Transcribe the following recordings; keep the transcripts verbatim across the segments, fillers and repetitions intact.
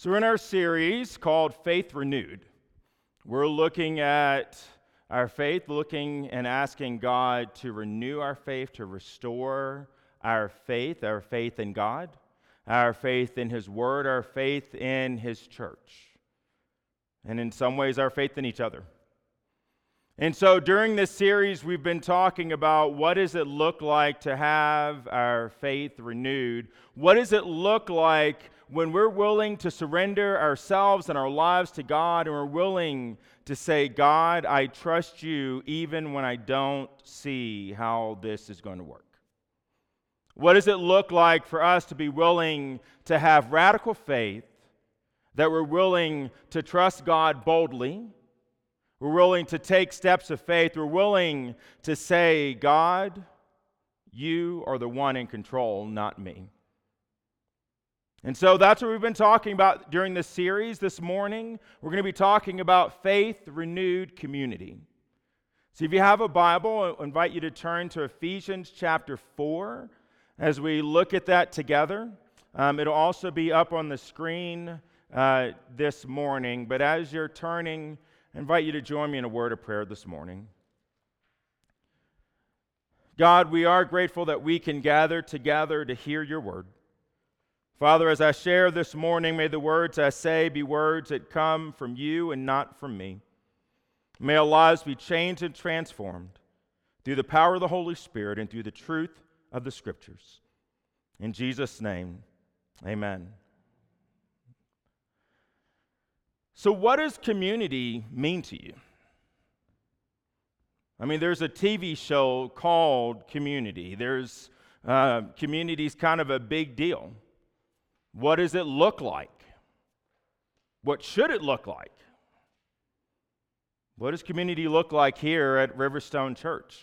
So we're in our series called Faith Renewed. We're looking at our faith, looking and asking God to renew our faith, to restore our faith, our faith in God, our faith in His Word, our faith in His church, and in some ways our faith in each other. And so during this series, we've been talking about what does it look like to have our faith renewed? What does it look like when we're willing to surrender ourselves and our lives to God, and we're willing to say, God, I trust you even when I don't see how this is going to work? What does it look like for us to be willing to have radical faith, that we're willing to trust God boldly? We're willing to take steps of faith. We're willing to say, God, you are the one in control, not me. And so that's what we've been talking about during this series this morning. We're going to be talking about faith renewed community. So if you have a Bible, I invite you to turn to Ephesians chapter four as we look at that together. Um, it'll also be up on the screen uh, this morning. But as you're turning, I invite you to join me in a word of prayer this morning. God, we are grateful that we can gather together to hear your word. Father, as I share this morning, may the words I say be words that come from you and not from me. May our lives be changed and transformed through the power of the Holy Spirit and through the truth of the Scriptures. In Jesus' name, amen. So what does community mean to you? I mean, there's a T V show called Community. There's uh, community's kind of a big deal. What does it look like? What should it look like? What does community look like here at Riverstone Church?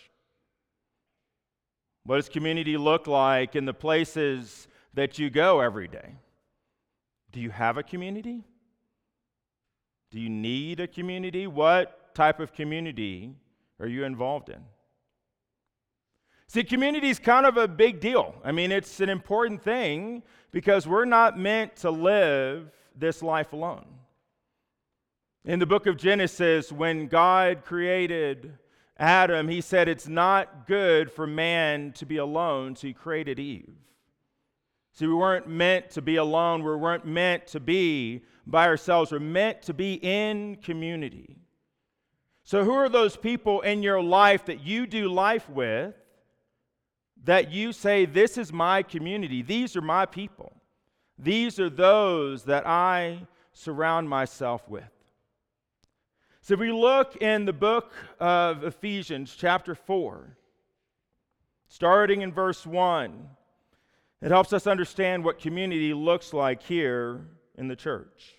What does community look like in the places that you go every day? Do you have a community? Do you need a community? What type of community are you involved in? See, community is kind of a big deal. I mean, it's an important thing because we're not meant to live this life alone. In the book of Genesis, when God created Adam, he said it's not good for man to be alone, so he created Eve. See, we weren't meant to be alone. We weren't meant to be by ourselves. We're meant to be in community. So who are those people in your life that you do life with that you say, this is my community, these are my people, these are those that I surround myself with? So if we look in the book of Ephesians chapter four, starting in verse one, it helps us understand what community looks like here in the church.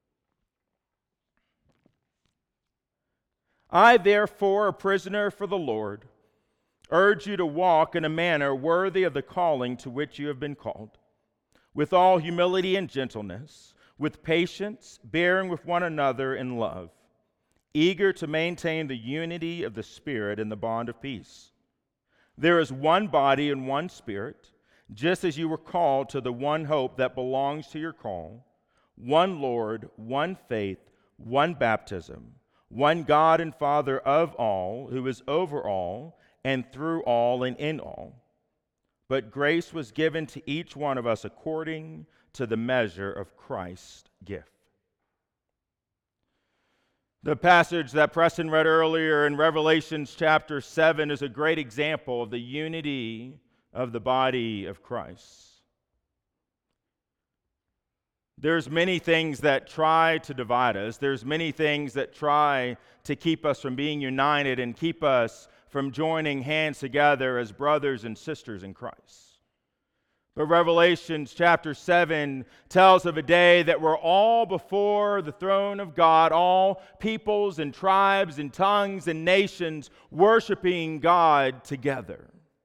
I, therefore, a prisoner for the Lord, urge you to walk in a manner worthy of the calling to which you have been called, with all humility and gentleness, with patience, bearing with one another in love, eager to maintain the unity of the Spirit in the bond of peace. There is one body and one Spirit, just as you were called to the one hope that belongs to your call, one Lord, one faith, one baptism, one God and Father of all, who is over all, and through all and in all. But grace was given to each one of us according to the measure of Christ's gift. The passage that Preston read earlier in Revelation chapter seven is a great example of the unity of the body of Christ. There's many things that try to divide us. There's many things that try to keep us from being united and keep us from joining hands together as brothers and sisters in Christ. But Revelation chapter seven tells of a day that we're all before the throne of God, all peoples and tribes and tongues and nations worshiping God together.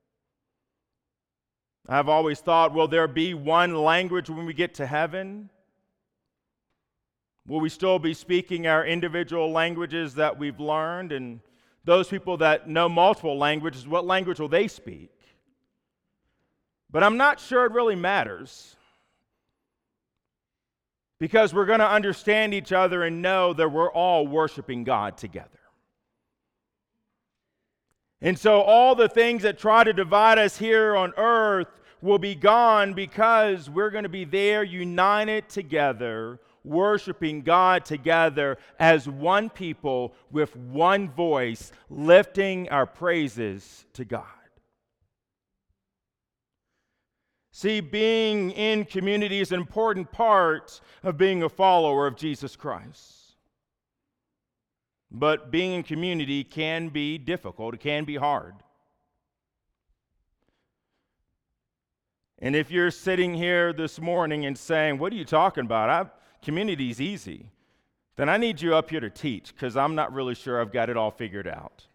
I've always thought, will there be one language when we get to heaven? Will we still be speaking our individual languages that we've learned? And those people that know multiple languages, what language will they speak? But I'm not sure it really matters. because we're going to understand each other and know that we're all worshiping God together. And so all the things that try to divide us here on earth will be gone because we're going to be there united together, worshiping God together as one people with one voice, lifting our praises to God. See, being in community is an important part of being a follower of Jesus Christ. But being in community can be difficult. It can be hard. And if you're sitting here this morning and saying, what are you talking about? I, community is easy. Then I need you up here to teach, because I'm not really sure I've got it all figured out.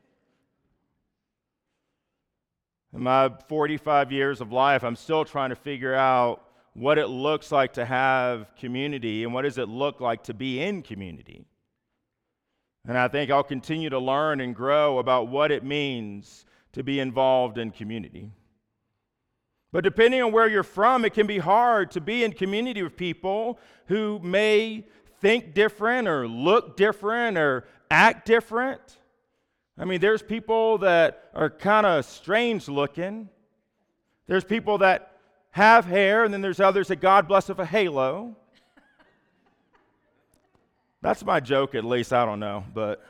In my forty-five years of life, I'm still trying to figure out what it looks like to have community and what does it look like to be in community. And I think I'll continue to learn and grow about what it means to be involved in community. But depending on where you're from, it can be hard to be in community with people who may think different or look different or act different. I mean, there's people that are kind of strange looking. There's people that have hair, and then there's others that God bless with a halo. That's my joke, at least. I don't know, but...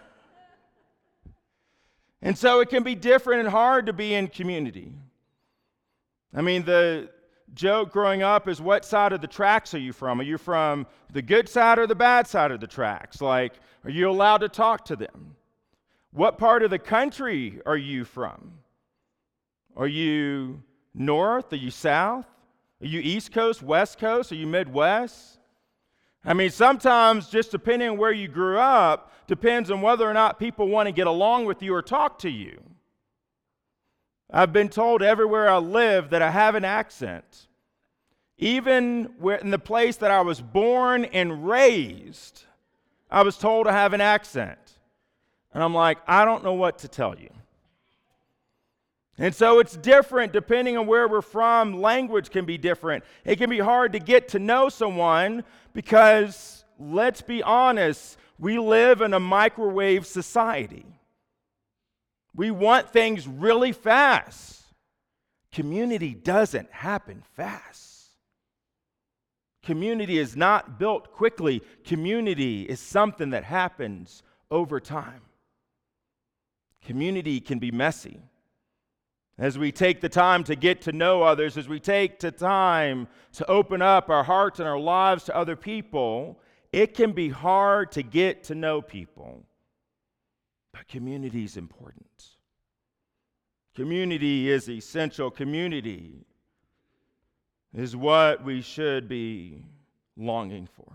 And so it can be different and hard to be in community. I mean, the joke growing up is, what side of the tracks are you from? Are you from the good side or the bad side of the tracks? Like, are you allowed to talk to them? What part of the country are you from? Are you north? Are you south? Are you East Coast, West Coast? Are you Midwest? I mean, sometimes just depending on where you grew up depends on whether or not people want to get along with you or talk to you. I've been told everywhere I live that I have an accent. Even in the place that I was born and raised, I was told I have an accent. And I'm like, I don't know what to tell you. And so it's different depending on where we're from. Language can be different. It can be hard to get to know someone because, let's be honest, we live in a microwave society. We want things really fast. Community doesn't happen fast. Community is not built quickly. Community is something that happens over time. Community can be messy. As we take the time to get to know others, as we take the time to open up our hearts and our lives to other people, it can be hard to get to know people. But community is important. Community is essential. Community is what we should be longing for.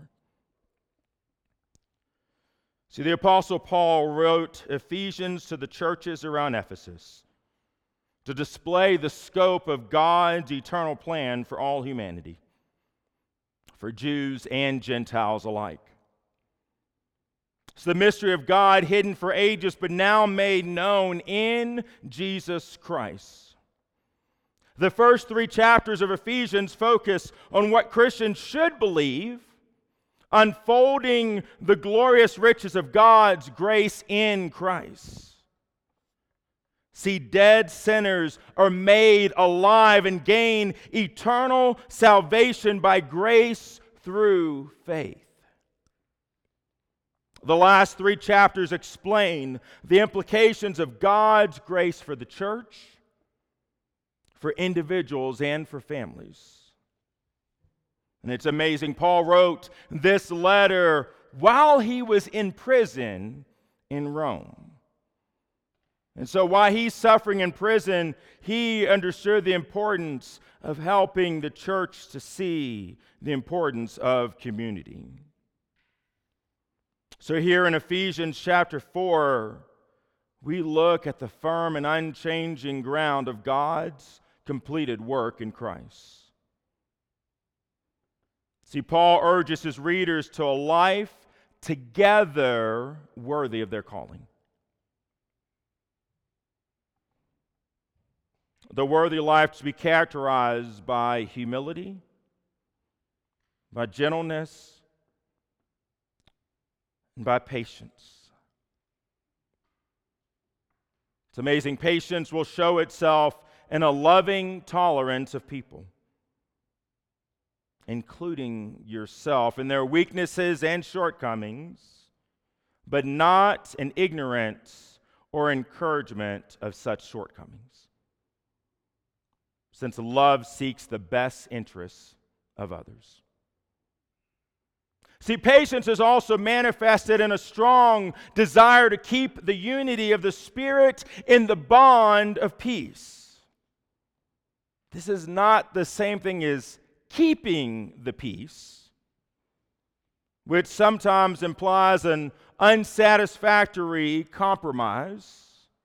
See, the Apostle Paul wrote Ephesians to the churches around Ephesus to display the scope of God's eternal plan for all humanity, for Jews and Gentiles alike. It's the mystery of God hidden for ages, but now made known in Jesus Christ. The first three chapters of Ephesians focus on what Christians should believe, unfolding the glorious riches of God's grace in Christ. See, dead sinners are made alive and gain eternal salvation by grace through faith. The last three chapters explain the implications of God's grace for the church, for individuals, and for families. And it's amazing. Paul wrote this letter while he was in prison in Rome. And so while he's suffering in prison, he understood the importance of helping the church to see the importance of community. So here in Ephesians chapter four, we look at the firm and unchanging ground of God's completed work in Christ. See, Paul urges his readers to a life together worthy of their calling. The worthy life to be characterized by humility, by gentleness, and by patience. It's amazing. Patience will show itself in a loving tolerance of people, including yourself, in their weaknesses and shortcomings, but not in ignorance or encouragement of such shortcomings, since love seeks the best interests of others. See, patience is also manifested in a strong desire to keep the unity of the Spirit in the bond of peace. This is not the same thing as keeping the peace, which sometimes implies an unsatisfactory compromise.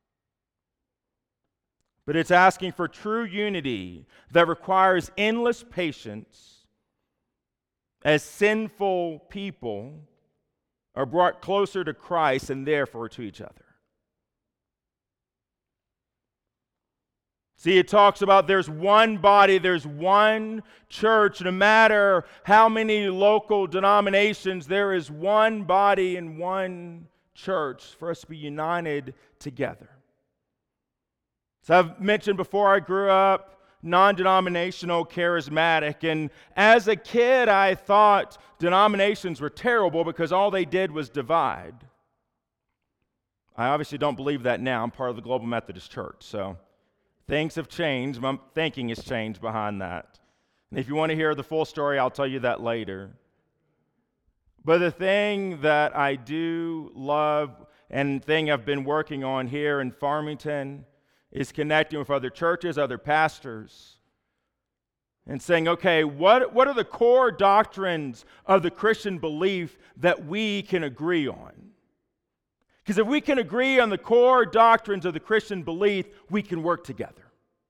But it's asking for true unity that requires endless patience as sinful people are brought closer to Christ and therefore to each other. See, it talks about there's one body, there's one church. No matter how many local denominations, there is one body and one church for us to be united together. So I've mentioned before, I grew up non-denominational, charismatic, and as a kid I thought denominations were terrible because all they did was divide. I obviously don't believe that now. I'm part of the Global Methodist Church, so things have changed. My thinking has changed behind that. And if you want to hear the full story, I'll tell you that later. But the thing that I do love and thing I've been working on here in Farmington is connecting with other churches, other pastors, and saying, okay, what, what are the core doctrines of the Christian belief that we can agree on? Because if we can agree on the core doctrines of the Christian belief, we can work together.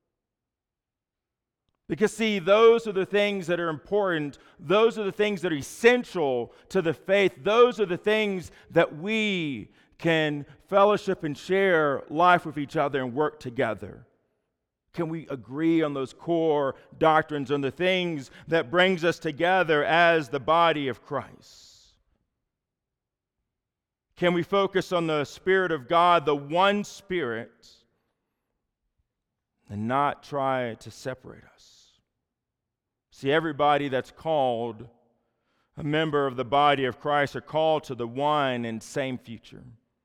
Because, see, those are the things that are important. Those are the things that are essential to the faith. Those are the things that we can fellowship and share life with each other and work together. Can we agree on those core doctrines, on the things that brings us together as the body of Christ? Can we focus on the Spirit of God, the one Spirit, and not try to separate us? See, everybody that's called a member of the body of Christ are called to the one and same future.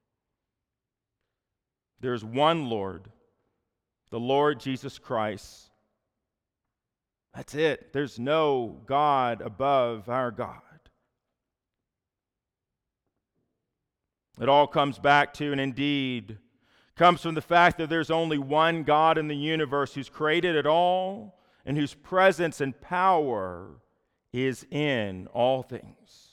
There's one Lord, the Lord Jesus Christ. That's it. There's no God above our God. It all comes back to, and indeed comes from the fact that there's only one God in the universe who's created it all and whose presence and power is in all things.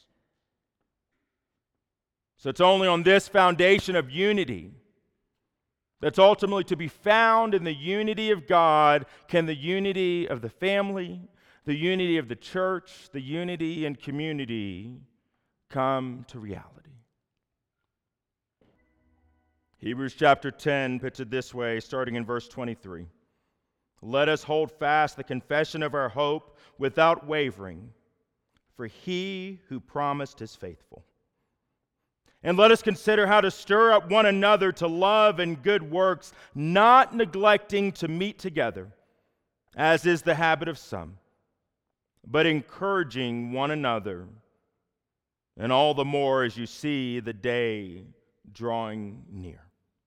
So it's only on this foundation of unity that's ultimately to be found in the unity of God can the unity of the family, the unity of the church, the unity and community come to reality. Hebrews chapter ten puts it this way, starting in verse twenty-three. Let us hold fast the confession of our hope without wavering, for he who promised is faithful. And let us consider how to stir up one another to love and good works, not neglecting to meet together, as is the habit of some, but encouraging one another, and all the more as you see the day drawing near.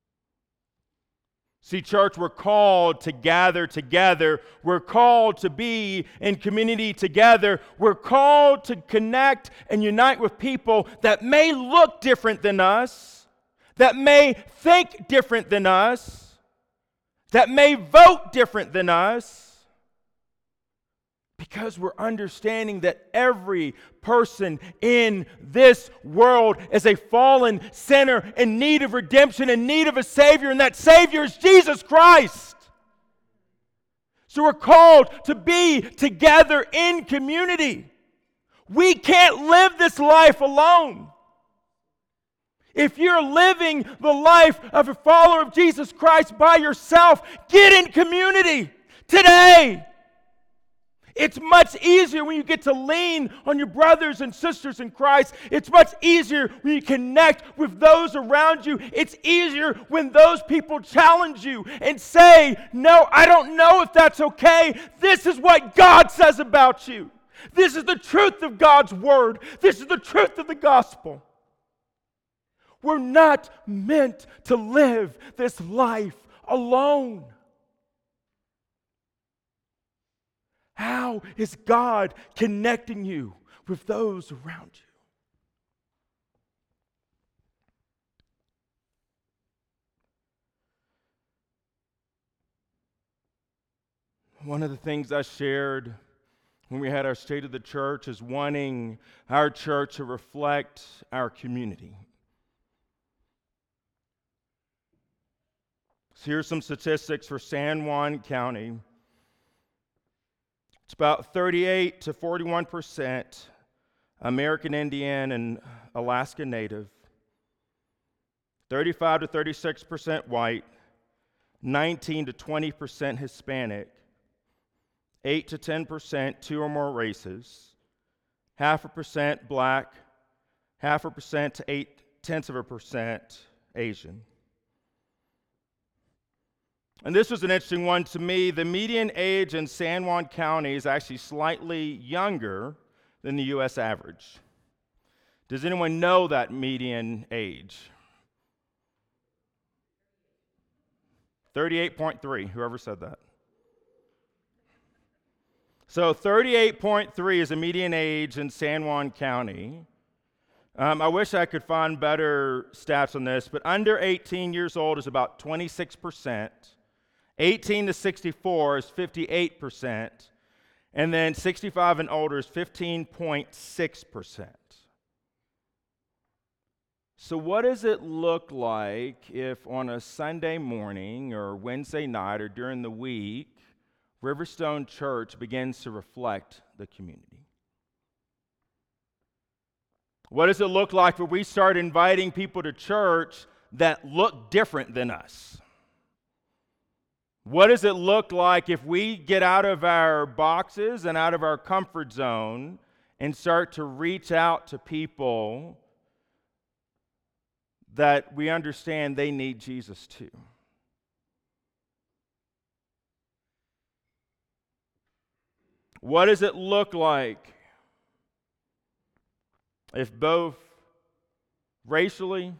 See, church, we're called to gather together. We're called to be in community together. We're called to connect and unite with people that may look different than us, that may think different than us, that may vote different than us, because we're understanding that every person in this world is a fallen sinner in need of redemption, in need of a Savior, and that Savior is Jesus Christ. So we're called to be together in community. We can't live this life alone. If you're living the life of a follower of Jesus Christ by yourself, get in community today. It's much easier when you get to lean on your brothers and sisters in Christ. It's much easier when you connect with those around you. It's easier when those people challenge you and say, no, I don't know if that's okay. This is what God says about you. This is the truth of God's word. This is the truth of the gospel. We're not meant to live this life alone. How is God connecting you with those around you? One of the things I shared when we had our State of the Church is wanting our church to reflect our community. So here's some statistics for San Juan County. It's about thirty-eight to forty-one percent American Indian and Alaska Native, thirty-five to thirty-six percent white, nineteen to twenty percent Hispanic, eight to ten percent two or more races, half a percent black, half a percent to eight tenths of a percent Asian. And this was an interesting one to me. The median age in San Juan County is actually slightly younger than the U S average. Does anyone know that median age? thirty-eight point three, whoever said that. So thirty-eight point three is a median age in San Juan County. Um, I wish I could find better stats on this, but under eighteen years old is about twenty-six percent. eighteen to sixty-four is fifty-eight percent, and then sixty-five and older is fifteen point six percent. So what does it look like if on a Sunday morning or Wednesday night or during the week, Riverstone Church begins to reflect the community? What does it look like when we start inviting people to church that look different than us? What does it look like if we get out of our boxes and out of our comfort zone and start to reach out to people that we understand they need Jesus too? What does it look like if both racially,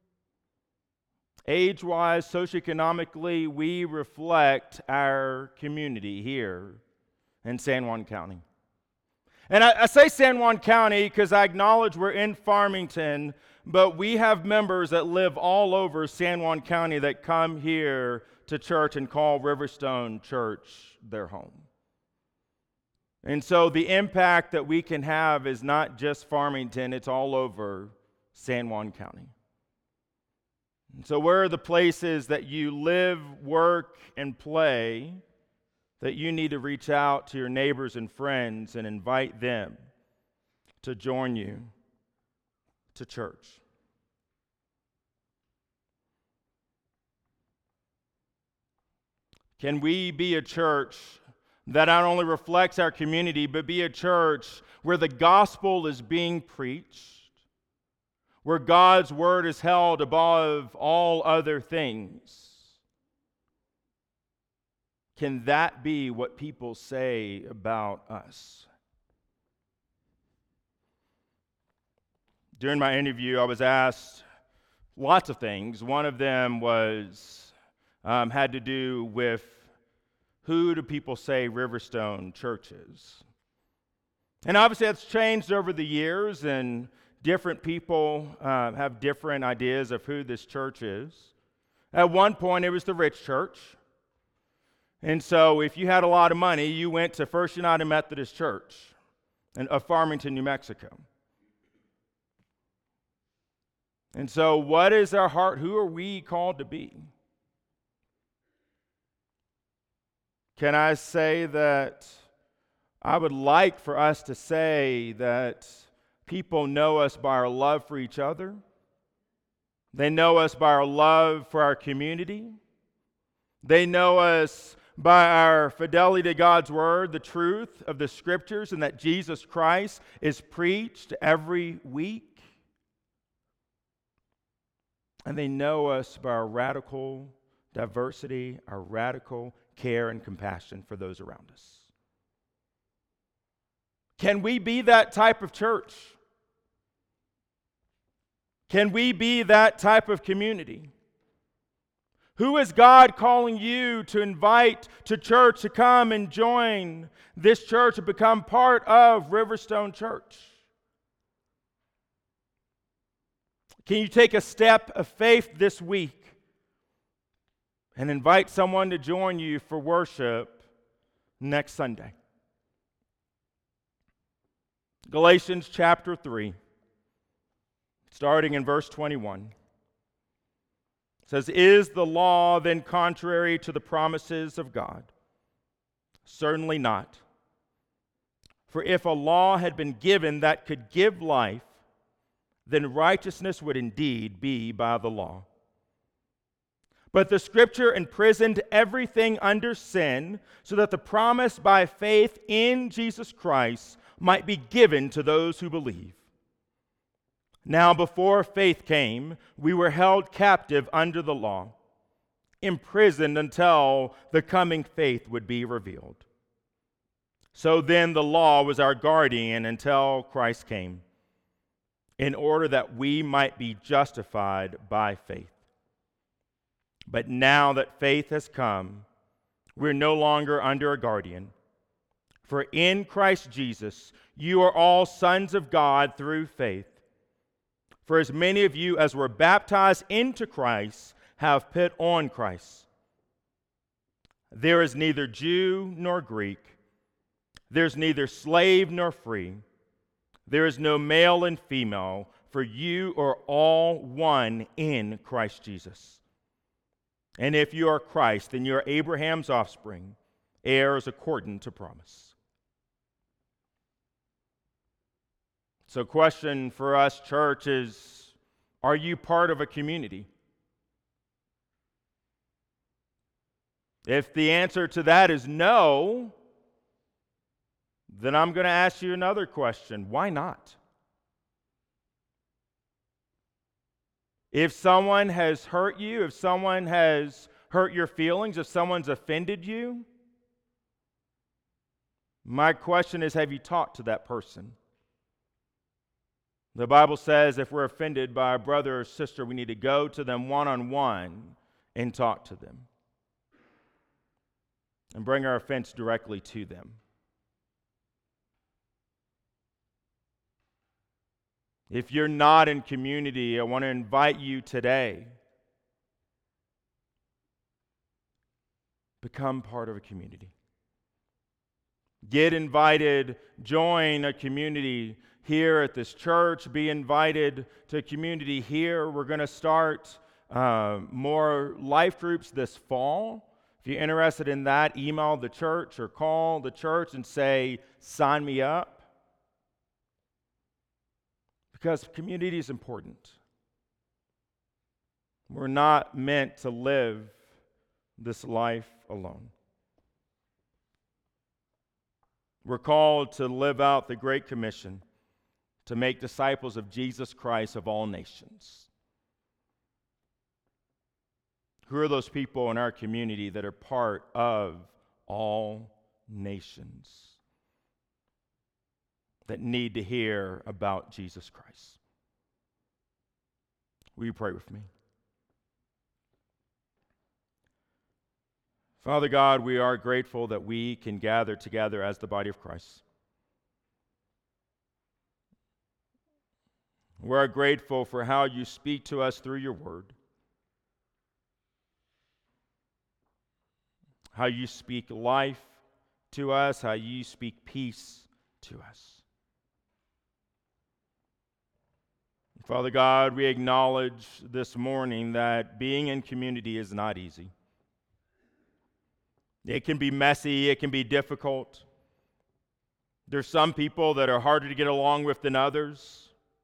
age-wise, socioeconomically, we reflect our community here in San Juan County? And I, I say San Juan County because I acknowledge we're in Farmington, but we have members that live all over San Juan County that come here to church and call Riverstone Church their home. And so the impact that we can have is not just Farmington, it's all over San Juan County. So where are the places that you live, work, and play that you need to reach out to your neighbors and friends and invite them to join you to church? Can we be a church that not only reflects our community, but be a church where the gospel is being preached, where God's word is held above all other things? Can that be what people say about us? During my interview, I was asked lots of things. One of them was um, had to do with who do people say Riverstone Church is? And obviously that's changed over the years, and different people uh, have different ideas of who this church is. At one point, it was the rich church. And so if you had a lot of money, you went to First United Methodist Church in, of Farmington, New Mexico. And so what is our heart? Who are we called to be? Can I say that I would like for us to say that people know us by our love for each other. They know us by our love for our community. They know us by our fidelity to God's word, the truth of the scriptures, and that Jesus Christ is preached every week. And they know us by our radical diversity, our radical care and compassion for those around us. Can we be that type of church? Can we be that type of community? Who is God calling you to invite to church, to come and join this church, to become part of Riverstone Church? Can you take a step of faith this week and invite someone to join you for worship next Sunday? Galatians chapter three, starting in verse twenty-one. It says, "Is the law then contrary to the promises of God? Certainly not. For if a law had been given that could give life, then righteousness would indeed be by the law. But the Scripture imprisoned everything under sin, so that the promise by faith in Jesus Christ might be given to those who believe. Now, before faith came, we were held captive under the law, imprisoned until the coming faith would be revealed. So then the law was our guardian until Christ came, in order that we might be justified by faith. But now that faith has come, we're no longer under a guardian. For in Christ Jesus, you are all sons of God through faith. For as many of you as were baptized into Christ have put on Christ. There is neither Jew nor Greek. There's neither slave nor free. There is no male and female, for you are all one in Christ Jesus. And if you are Christ, then you are Abraham's offspring, heirs according to promise." So, question for us, church, is, are you part of a community? If the answer to that is no, then I'm going to ask you another question. Why not? If someone has hurt you, if someone has hurt your feelings, if someone's offended you, my question is, have you talked to that person? The Bible says if we're offended by a brother or sister, we need to go to them one-on-one and talk to them and bring our offense directly to them. If you're not in community, I want to invite you today. Become part of a community. Get invited, join a community here at this church. Be invited to a community here. We're going to start uh, more life groups this fall. If you're interested in that, email the church or call the church and say, sign me up. Because community is important. We're not meant to live this life alone. We're called to live out the Great Commission, to make disciples of Jesus Christ of all nations. Who are those people in our community that are part of all nations that need to hear about Jesus Christ? Will you pray with me? Father God, we are grateful that we can gather together as the body of Christ. We're grateful for how you speak to us through your word, how you speak life to us, how you speak peace to us. Father God, we acknowledge this morning that being in community is not easy. It can be messy, it can be difficult. There's some people that are harder to get along with than others.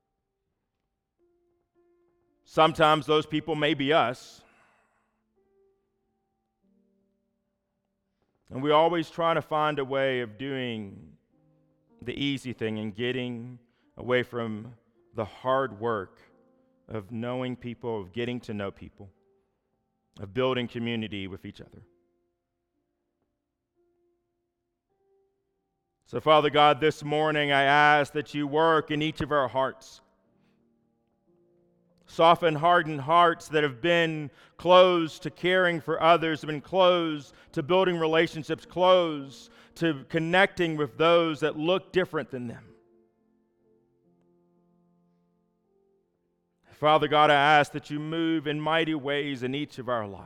Sometimes those people may be us. And we always try to find a way of doing the easy thing and getting away from the hard work of knowing people, of getting to know people, of building community with each other. So, Father God, this morning I ask that you work in each of our hearts. Soften hardened hearts that have been closed to caring for others, have been closed to building relationships, closed to connecting with those that look different than them. Father God, I ask that you move in mighty ways in each of our lives.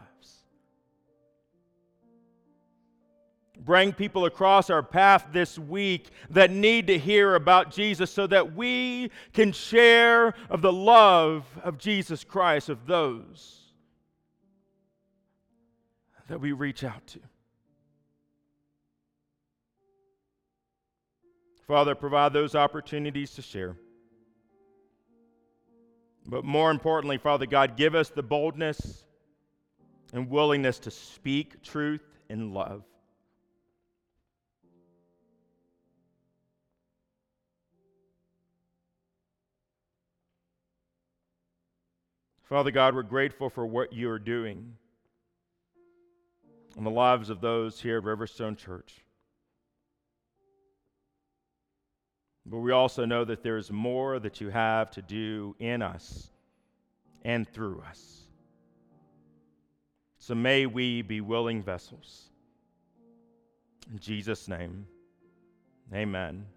Bring people across our path this week that need to hear about Jesus so that we can share of the love of Jesus Christ of those that we reach out to. Father, provide those opportunities to share. But more importantly, Father God, give us the boldness and willingness to speak truth in love. Father God, we're grateful for what you are doing in the lives of those here at Riverstone Church. But we also know that there is more that you have to do in us and through us. So may we be willing vessels. In Jesus' name, amen.